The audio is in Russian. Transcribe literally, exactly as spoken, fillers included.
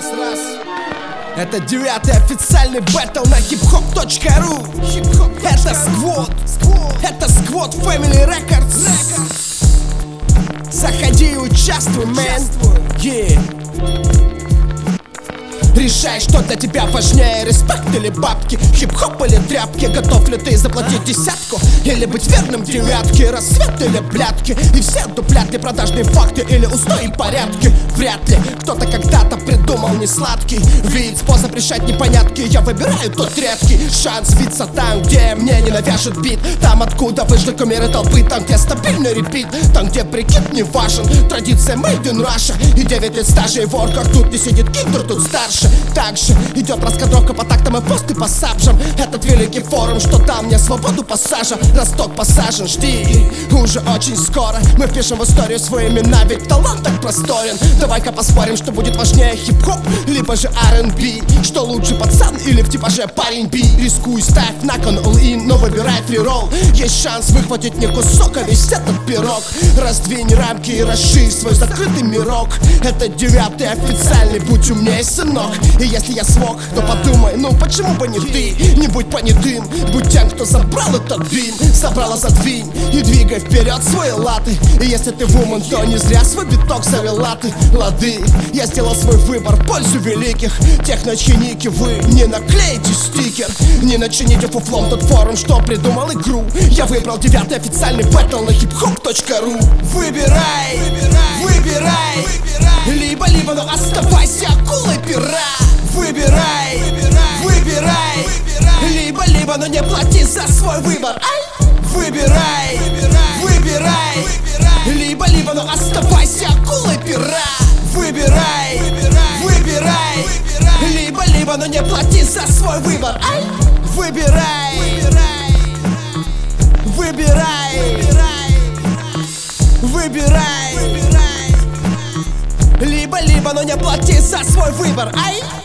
раз, раз. Это девятый официальный бэтл на хип-хоп точка ру. Это Сквот, это Сквот Family Records. Заходи и участвуй, мэн. Yeah. Решай, что для тебя важнее, респект или бабки, хип-хоп или тряпки. Готов ли ты заплатить десятку или быть верным девятке? Рассвет или блядки, и все дуплят ли продажные факты или устои и порядки? Вряд ли кто-то когда-то придумал несладкий вид, способ решать непонятки. Я выбираю тот редкий шанс биться там, где мне не навяжет бит. Там, откуда вышли кумиры толпы, там, где стабильный репит, там, где прикид не важен. Традиция made in Russia и девять лет стажа и в орках. Тут не сидит киндер, тут старше. Также идет раскадровка по тактам и посты по сабжам. Этот великий форум, что дал мне свободу пассажа. Росток посажен, жди, уже очень скоро мы впишем в историю свои имена, ведь талант так просторен. Давай-ка поспорим, что будет важнее, хип-хоп либо же ар энд би. Что лучше, пацан или в типаже парень би? Рискуй, ставь на кон all-in, но выбирай фри-ролл. Есть шанс выхватить не кусок, а весь этот пирог. Раздвинь рамки и расширь свой закрытый мирок. Это девятый официальный, будь умнее, сынок. И если я смог, то подумай, ну почему бы не ты? Не будь понятым, будь тем, кто забрал этот бим. Собрала, задвинь и двигай вперед свои латы. И если ты вумен, то не зря свой биток завела ты. Лады, я сделал свой выбор в пользу великих. Техночиники, вы не наклеите стикер, не начините фуфлом тот форум, что придумал игру. Я выбрал девятый официальный бэтл на хип-хоп точка ру. Выбирай, выбирай, либо-либо, но оставайся акулой пера. Выбирай, выбирай, либо-либо, но не плати за свой выбор. Ай! Выбирай, выбирай, либо-либо, но оставайся акулой пера. Выбирай, выбирай, либо-либо, но не плати за свой выбор. Ай! Выбирай, выбирай, выбирай, либо-либо, но не плати за свой выбор. Ай!